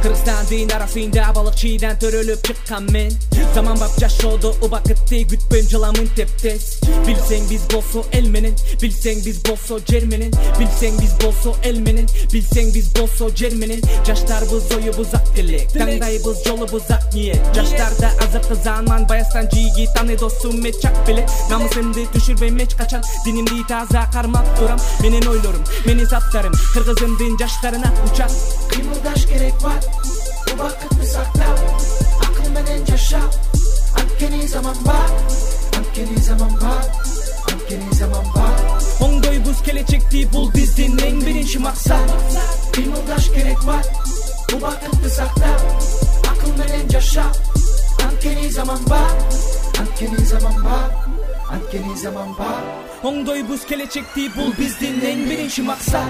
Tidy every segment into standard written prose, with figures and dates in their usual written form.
Kırgızstandın arasında balıkçıdan törülüp çıkan men. Zaman bap jашоодо ubakıtты gütpöm жыламын tep-tez. Bilsең biz bolso el menen, bilsең biz bolso jer menen, bilsең biz bolso el menen, bilsең biz bolso jer menen. Жаштарбыз оюбуз ак тилек, таңдайбыз жолубуз ак ниет. Жаштарда азыркы заман баястан жийги таны досум мечак беле. Намысымды түшүрбөйм эч качан, динимди таза кармап турам. Менин ойлорум, менин саптарым кыргызымдын жаштарына учат. Кыймылдаш керек бар, убакытты сактап, акыл менен жашап. Анткени заман бар, анткени заман бар, анткени заман бар. Оңдойбуз келечекти, бул биздин эң биринчи максат. Кыймылдаш керек бар, убакытты сактап, акыл менен жашап. Анткени заман бар, анткени заман бар, анткени заман бар. Оңдойбуз келечекти, бул биздин эң биринчи максат.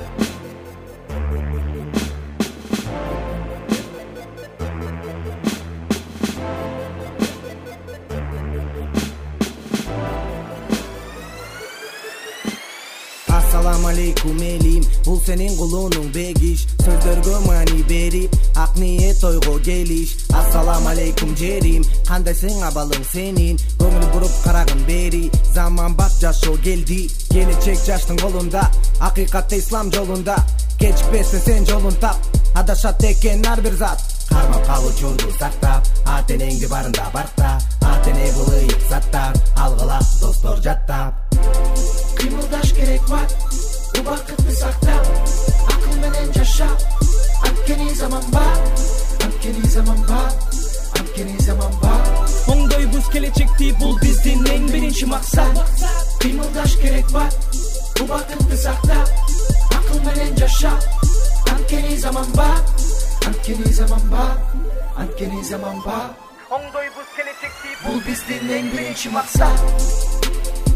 Assalamu aleykum elим, бул сенин кулуңуң бегиш. Сөздөргө маани берип, ак ниет ойго келиш. Ассаламу алейкум жерим, кандайсың абалың сенин? Көңүл буруп карагын бери, заман бак жашоо келди. Келечек жаштын колунда, акыйкатты ислам жолунда. Кечпесин сен жолун тап, адашат экен ар бир зат. Кармап калуучу урду сактап, ат энеңди барында барта. Ат эне булыйык заттар, алгыла достор жаттап. Кыймылдаш керек бар, убакытты сактап, акыл менен жашап. Анткени заман бар, анткени заман бар, анткени заман бар. Оңдойбуз келечекти, бул биздин эң биринчи максат. Кыймылдаш керек бар, убакытты сактап, акыл менен жашап. Анткени заман бар, анткени заман бар, анткени заман бар. Оңдойбуз келечекти, Бул биздин эң биринчи максат.